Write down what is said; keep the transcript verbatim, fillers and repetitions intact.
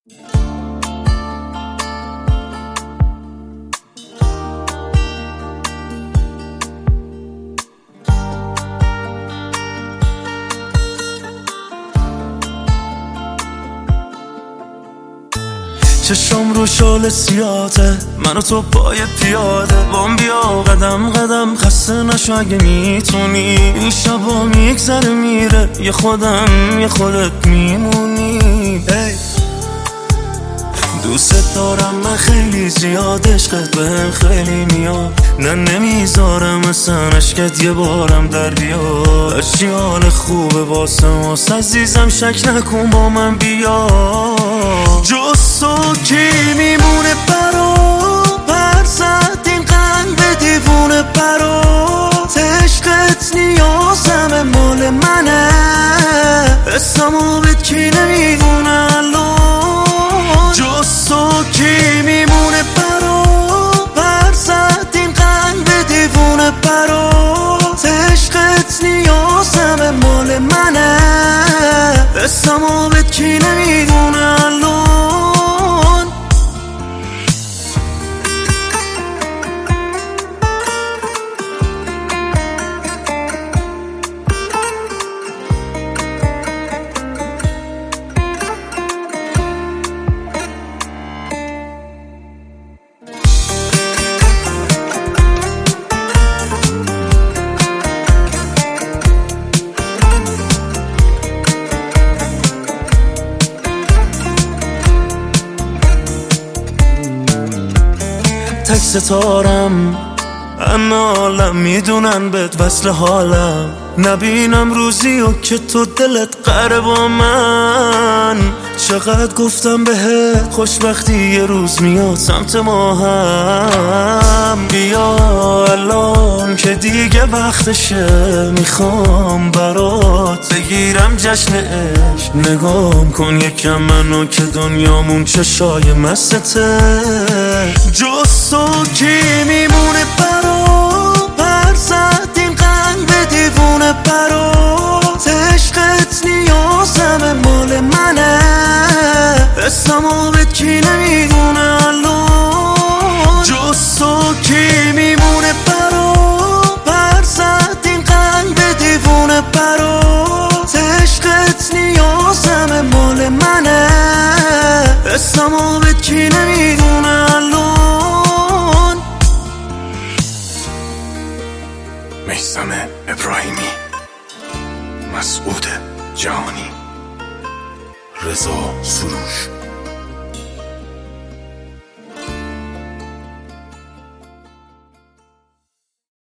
چشم رو شال سیاته، من و تو پای پیاده بام بیا قدم قدم، خسته نشو اگه میتونی. این شبا میگذره میره، یه خودم یه خودت میمونی. hey. دوست دارم من خیلی زیاد، عشقت بهم خیلی میاد، نه نمیذارم اصلا عشقت یه بارم در بیاد. هرچی حال خوبه واسه ماست عزیزم، شک نکن با من بیا. جز تو کی میمونه برا پر زد این قلب دیوونه برات. عشقت نیازم مال منه، اسمو بهت کی نمیدونه الان. جز تو کی میمونه برا پر زد این قلب دیوونه برات. عشقت نیازم مال منه، اسمو بهت کی نمیدونه الان. تک ستارم همه عالم میدونن بهت وصل حالم، نبینم روزی و که تو دلت قره با من. چقدر گفتم بهت خوشبختی یه روز میاد سمت ما هم. بیا الان که دیگه وقتشه، میخوام برات بگیرم جشن عشق. نگام کن یکم منو که دنیامون چشای مستته. جز تو کی میمونه برا پر زد این قلب دیوونه برات. عشقت نیازم مال منه، اسمو بهت کی نمیدونه الان. جز تو کی میمونه برا پر زد این قلب دیوونه برات. عشقت نیازم مال منه، اسمو بهت کی نمیدونه